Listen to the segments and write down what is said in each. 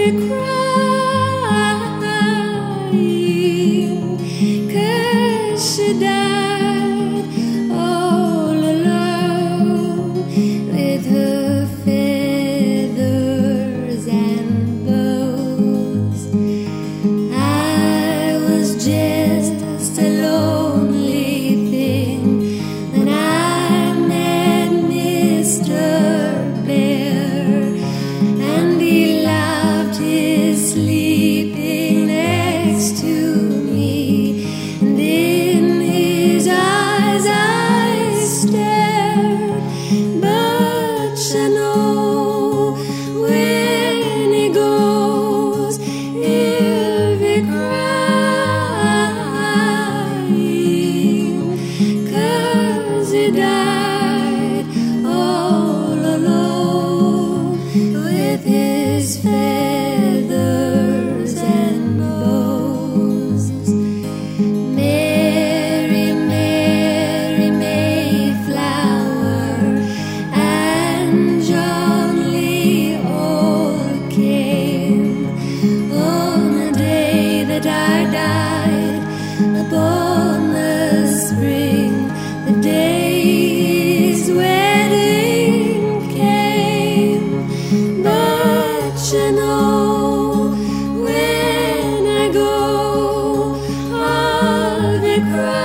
be crying, 'cause she died all alone with her feathers and bows. I was just a lonely thing, and I met Mr. Bear, and he loved his sleeping next to me, and in his eyes I stared. But you know, when he goes, he'll be crying, 'cause he died all alone with his feathers and bows. Mary, Mary, Mayflower, and John Lee all came on the day that I died upon the spring, the day his wedding came. But you know, when I go, I'll be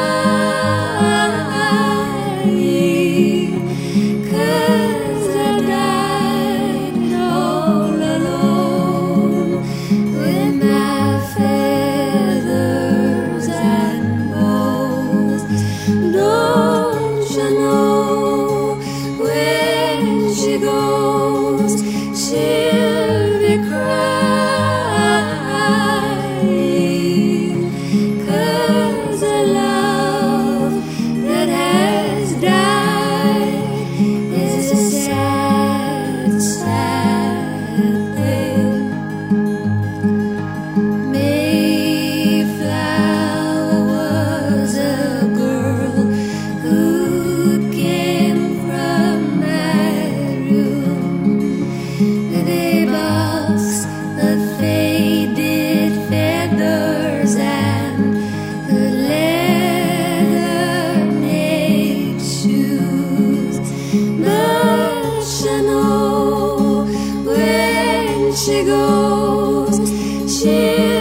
crying, 'cause I died all alone with my feathers and bows. Don't you know, when she goes, she'll be crying, 'cause a love that has died is a sad, sad thing. Mayflower was a girl who came from my room with a box of faded feathers and her leather-made shoes. But you know, when she goes, she'll